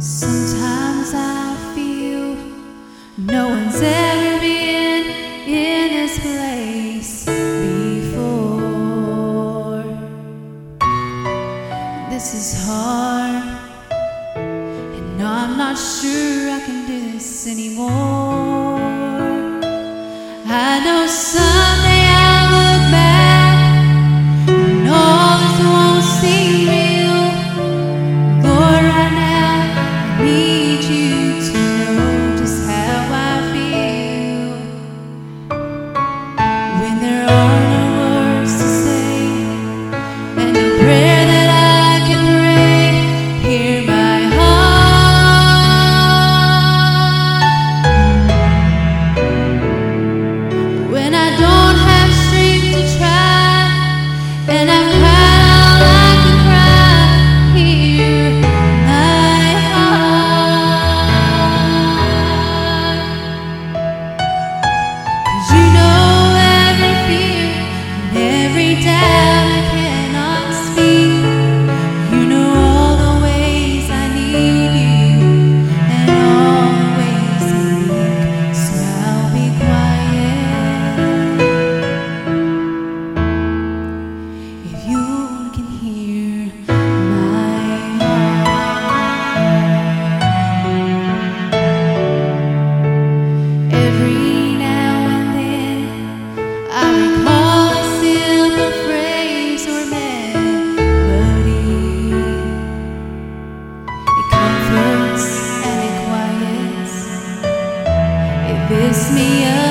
Sometimes I feel no one's ever been in this place before. This is hard, and I'm not sure I can do this anymore. I know someday I'll look back and all this won't seem real. Lord, right now I need you to know just how I feel. When there are no words to say and no prayer that I can pray, hear my heart. When I don't have strength to try and I've cried all I can cry, hear my heart. 'Cause you know every fear and every doubt I cannot speak. You know all the ways I need you and all the ways I need. So I'll be quiet. If you can hear my heart. Every now and then I recall a simple phrase or melody. It comforts and it quiets. It lifts me up.